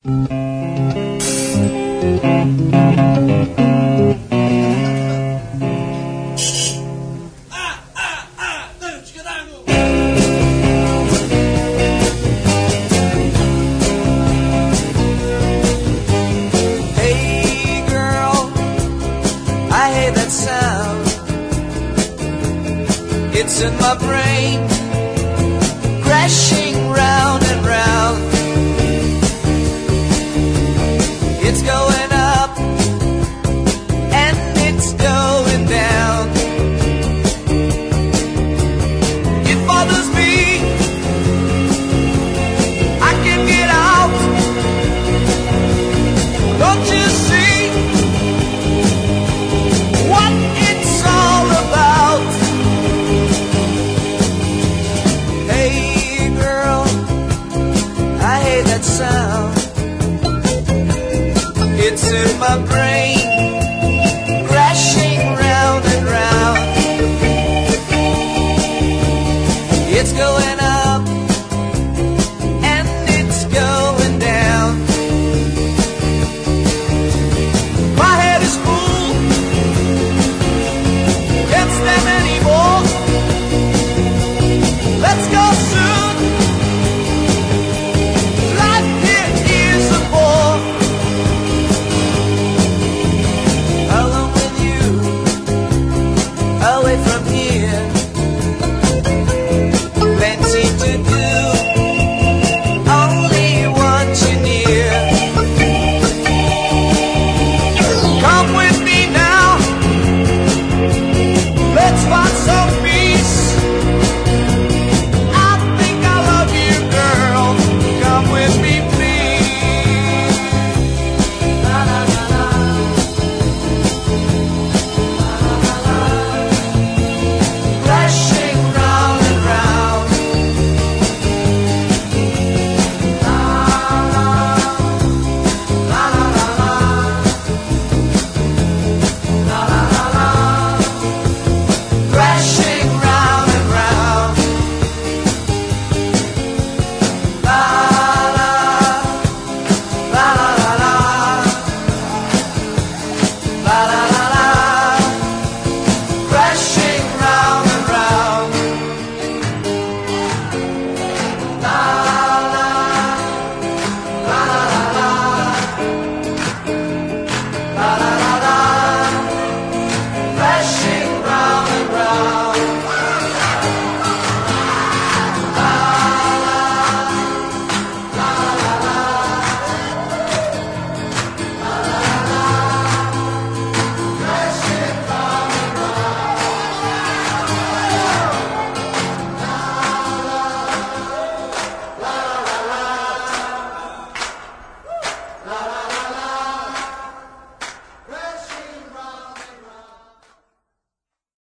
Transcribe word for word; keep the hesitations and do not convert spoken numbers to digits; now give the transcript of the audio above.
It's in my brain, crashing round and round. It's going up and it's going down. It bothers me, I can't get out. Don't you see what it's all about? Hey girl, I hate that sound. It's in my brain.